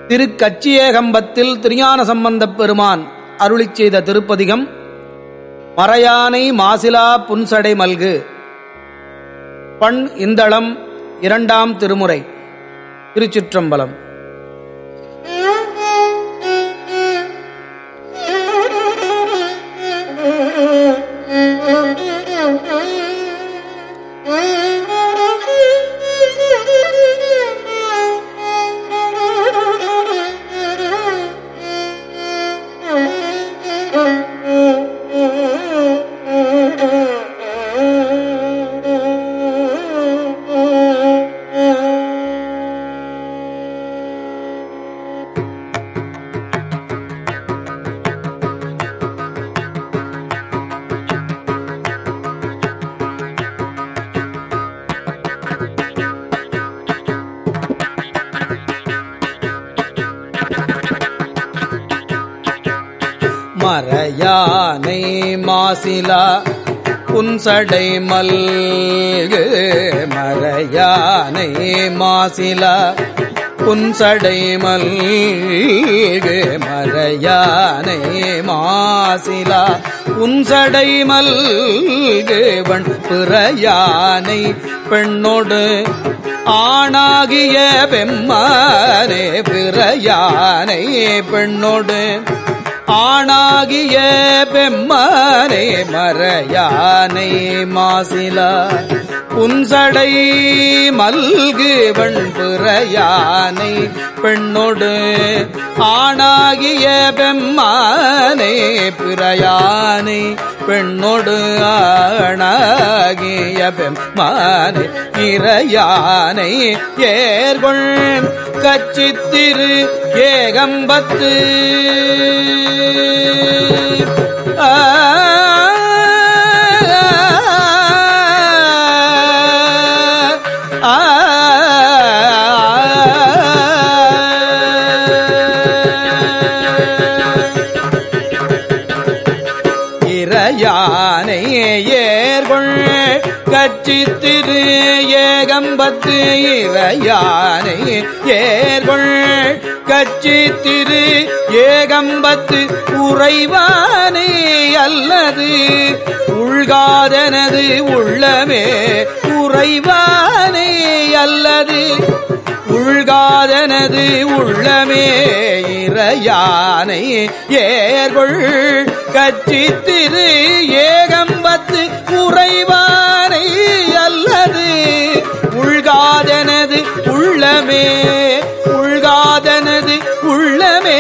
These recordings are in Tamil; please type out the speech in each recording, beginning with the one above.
திருக்கச்சியேகம்பத்தில் திருஞான சம்பந்தப் பெருமான் அருளிச் செய்த திருப்பதிகம் மறையானை மாசிலா புன்சடை மல்கு. பண் இந்தளம். இரண்டாம் திருமுறை. திருச்சிற்றம்பலம். மறையானை மாசிலா புன்சடை மல்கு. மறையானை மாசிலா புன்சடை மல்கு. மறையானை மாசிலா புன்சடை மல்கு. வண் பிறையானை பெண்ணோடு ஆணாகிய பெம்மானே. பிறையானை பெண்ணோடு ஆணாகிய பெம்மானே. மறையானை மாசிலா புன்சடை மல்கு. வண்பிறையானை பெண்ணோடு ஆணாகிய பெம்மானே. பிறையானை பெண்ணோடு ஆணாகிய பெம்மானே. இறையானை ஏர்கொள் கச்சித்திரு ஏகம்பத்து. இறையானை ஏர்கொள் கச்சித்திரு ஏகம்பத்து. இறையானை ஏர்கொள் கச்சித்திரு ஏகம்பத்து. உறைவானே அல்லது உள்காதனது உள்ளமே. உறைவானே அல்லது உள்காதனது உள்ளமே. இறையானை ஏர்கொள் கச்சித்திரு ஏகம்பத்து. உறைவானை அல்லது உள்காதனது உள்ளமே. உள்காதனது உள்ளமே.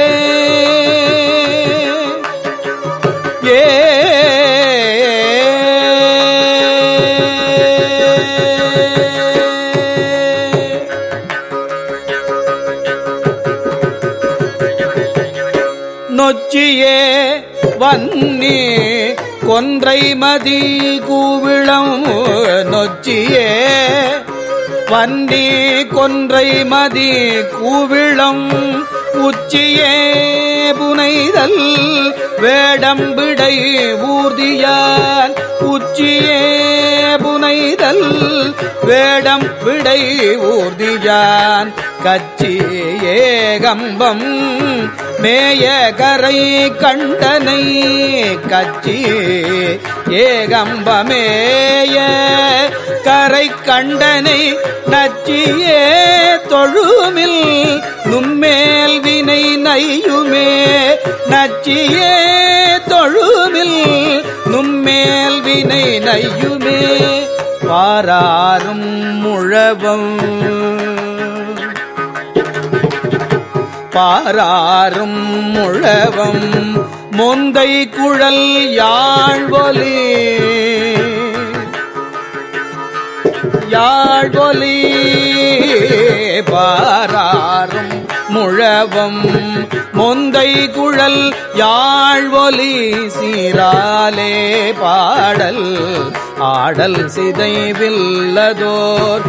நொச்சியே வன்னி கொன்றை மதி கூவிளம். நொச்சியே வன்னி கொன்றை மதி கூவிளம். உச்சியே புனைதல் வேடம்பிடை ஊர்தியான். உச்சியே புனைதல் வேடம் விடை ஊர்தியான். கச்சி ஏகம்பம் மேய கரை கண்டனை. கச்சி ஏகம்பமேய கரை கண்டனை. நச்சியே தொழுமில் நும்மேல் வினை நையுமே. நச்சியே தொழுமில் நும்மேல் வினை நையுமே. பாராரும் முழவம் பாராரும் முழவம் மொந்தை குழல் யாழ்வொலி. யாழ்வொலி பாராரும் முழவம் மொந்தை குழல் யாழ்வொலி. சீராலே பாடல் ஆடல் சிதைவில்லதோர்.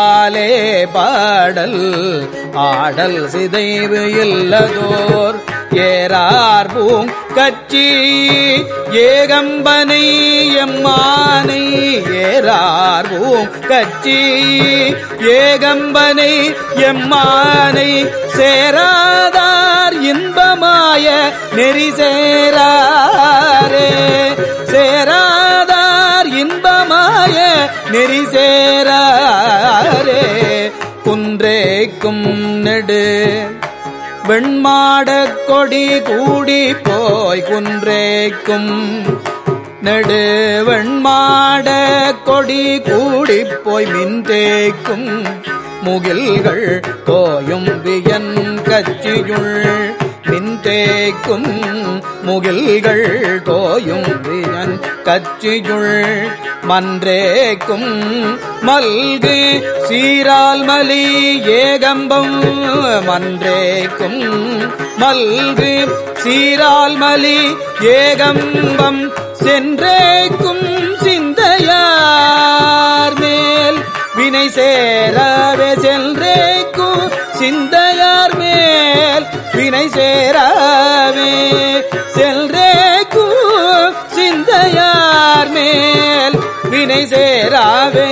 சீராலே பாடல் ஆடல் சிதைவு இல்லதோர். ஏறார் பூங்கச்சி ஏகம்பனை எம்மானை ஏறார் பூங்கச்சி ஏகம்பனை எம்மானை சேராதார் இன்பமாய நெறி சேராரே சேராதார் இன்பமாய நெறி சேராரே குன்றேக்கும் நெடு வெண்மாடக் கொடி கூடி போய் குன்றேக்கும் நெடு வெண்மாடக் கொடி கூடி போய் மின்தேக்கும் முகில்கள் தோயும் வியன் கச்சியுள் மின்தேக்கும் முகில்கள் தோயும் வியன் கச்சியுள் மன்றேக்கும் மல்கு சீரால் மலி ஏகம்பம் மன்றேக்கும் மல்கு சீரால் மலி ஏகம்பம் சென்றேக்கும் சிந்தையார் மேல் வினை சேரவே சென்றேக்கும் சிந்தையார் மேல் வினை சேரவே சென்றேக்கும் சிந்தையார் மேல் வினை சேராவே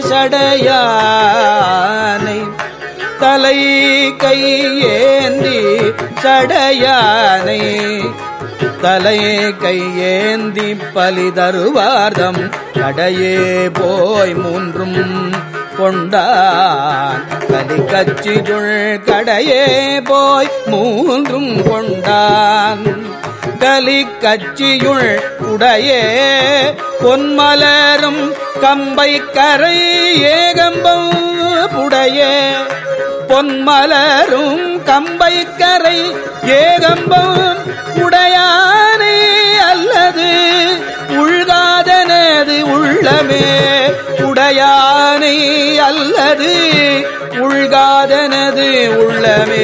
சடையானை தலை கையேந்தி சடையானை தலை கையேந்தி பலி தருவார்தம் கடையே போய் மூன்றும் கொண்டான் கலி கச்சியுள் கடையே போய் மூன்றும் கொண்டான் கலி கச்சியுள் உடையே பொன்மலரும் கம்பை கரை ஏகம்பம் புடையே பொன்மலரும் கம்பை கரை ஏகம்பம் உடையானே அல்லது உள்காதனது உள்ளமே உடையானே அல்லது உள்காதனது உள்ளமே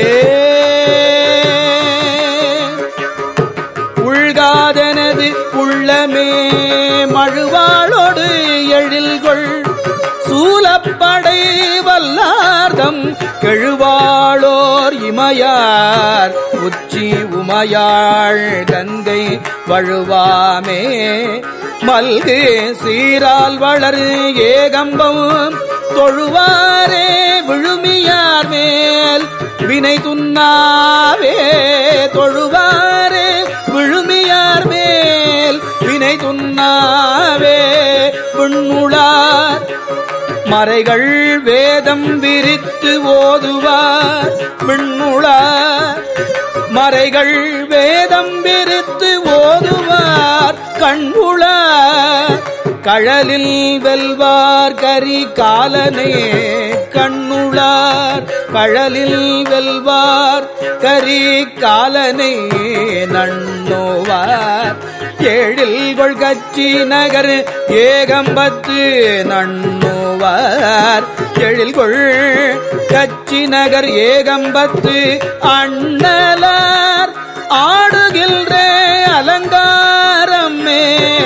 உள்காதனது உள்ளமே மழுவாளோடு எழில்கொள் சூலப்படை வல்லார்தம் கெழுவாளோர் இமையார் உச்சி உமையாள் கங்கை வழுவாமே மல்கு சீரால் வளரு ஏகம்பம் தொழுவாரே விழுமியார் மேல் வினை துன்னாவே தொழுவாரே விழுமியார் மேல் வினை துன்னாவே விண்ணுளார் மறைகள் வேதம் விரித்து ஓதுவார் விண்ணுளார் மறைகள் வேதம் விரித்து ஓதுவார் கண்ணுளார் கழலில் வெல்வார் கரி காலனே கண்ணுளார் கழலில் வெல்வார் கரி காலனை நன்னோவார் ஏழில்கொள் கச்சி நகர் ஏகம்பத்து நன்னோவார் எழில்கொள் கச்சி நகர் ஏகம்பத்து அண்ணலார் ஆடுகின்ற அலங்காரமே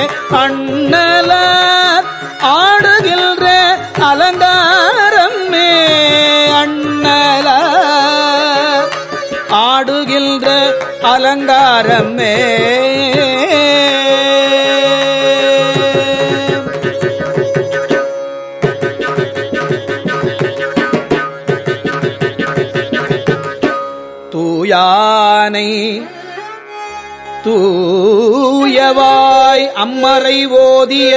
அண்ணலார் ஆடுகின்ற அலங்காரமே அண்ணலார் ஆடுகின்ற அலங்காரமே தூயானை தூயவாய் அம்மறை ஓதிய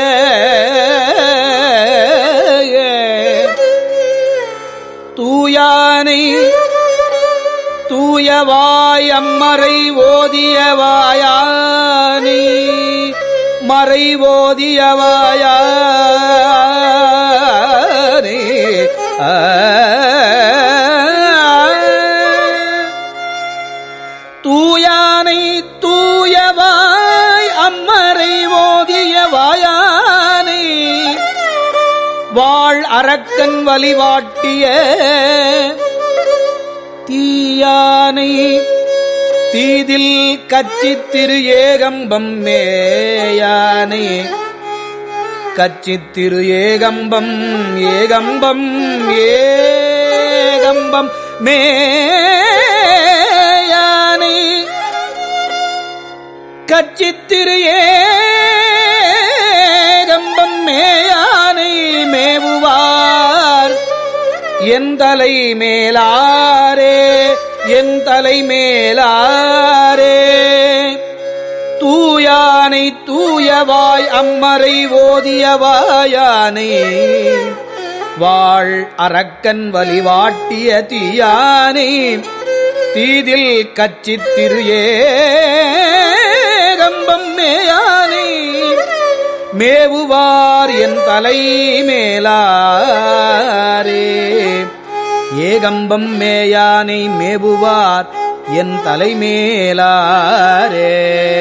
தூயானை தூயவாய் அம்மறை ஓதியவாயானை மறை ஓதியவாயானே தூயானை தூயவாய் அம்மறை ஓதியவாயானை வாழ் அரக்கன் வழிவாட்டிய தீயானை தீதில் கச்சித் திரு ஏகம்பம் மேயானை கச்சித் திரு ஏகம்பம் ஏகம்பம் ஏகம்பம் மேயானை கச்சித்திரு ஏகம்பம் மேயானை மேவுவார் என் தலை மேலாரே என் தலை மேலாரே. தூயானை தூயவாய் அம்மரை ஓதியவாயானை வாழ் அரக்கன் வலிவாட்டிய தீயானை தீதில் கச்சித்திரு ஏகம்பம் மேயானை மேவுவார் என் தலை மேலாரே. ஏகம்பம் மேயானை மேவுவார் என் தலை மேலாரே.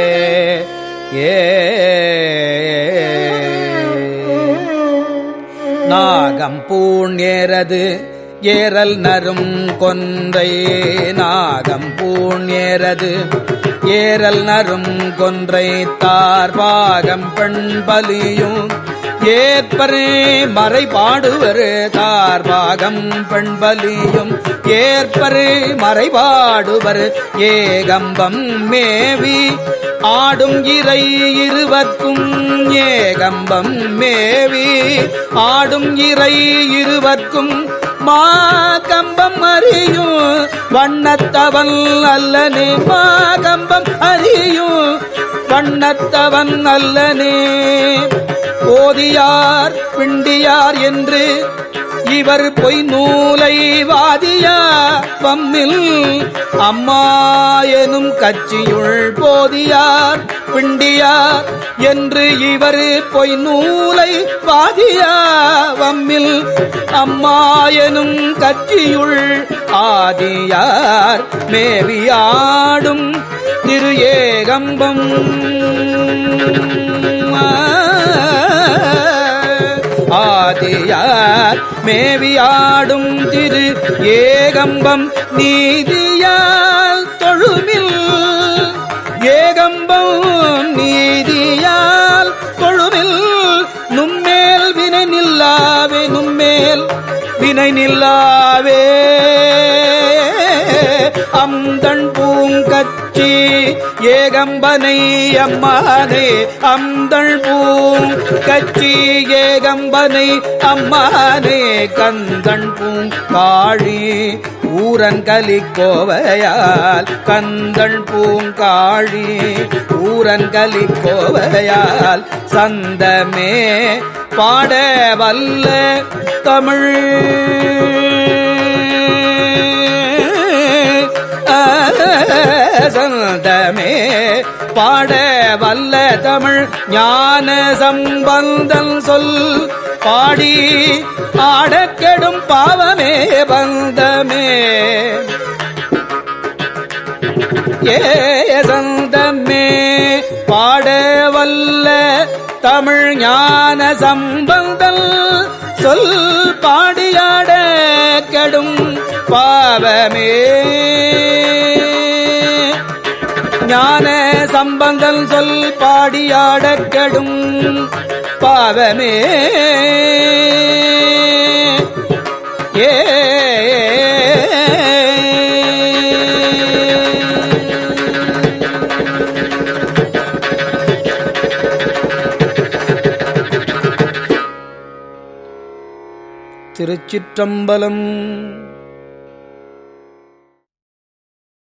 நாகம்பூண் ஏறது ஏறல் நரும் கொன்றை நாகம்பூண் ஏறது ஏறல் நரும் கொன்றை தார்பாகம் பெண்பலியும் ஏற்பரே மறைபாடுவர் தார்பாகம் பெண்பலியும் ஏற்பரே மறைபாடுவர் ஏகம்பம் மேவி ஆடும் இறை இருவர்க்கும் ஏகம்பம் மேவி ஆடும் இறை இருவர்க்கும் மாகம்பம் அறியும் வண்ணத்தவன் அல்லனே மாகம்பம் அறியும் வண்ணத்தவன் அல்லனே. ஓதியார் பிண்டியார் என்று இவர் பொய் நூலை வாதியா வம்மில் அம்மாயனும் கட்சியுள் போதியார் பிண்டியார் என்று இவர் பொய் நூலை வாதியா வம்மில் அம்மாயனும் கட்சியுள் ஆதியார் மேவியாடும் திரு ஏகம்பம் ஆதியார் மேவியாடும் திரு ஏகம்பம் நீதியால் தொழுமில் ஏகம்பம் நீதியால் தொழுமில் நும்மேல் வினை நில்லாவே நும்மேல் வினை நில்லாவே. அம்தன் பூங்கச்சி ஏகம்பனை அம்மானே அம்தள் பூங்கச்சி ஏகம்பனை அம்மானே கந்தன் பூங்காழி ஊரன் கலிக்கோவையால் கந்தன் பூங்காழி ஊரன் கலிக்கோவையால் சந்தமே பாட வல்ல தமிழ் சந்தமே பாட வல்ல தமிழ் ஞான சம்பந்தன் சொல் பாடி ஆடக்கெடும் பாவமே பந்தமே. சந்தமே பாட வல்ல தமிழ் ஞான சம்பந்தன் சொல் பாடியாட கெடும் பாவமே. ஞான சம்பந்தன் சொல் பாடியாடக் கெடும் பாவமே. திருச்சிற்றம்பலம்.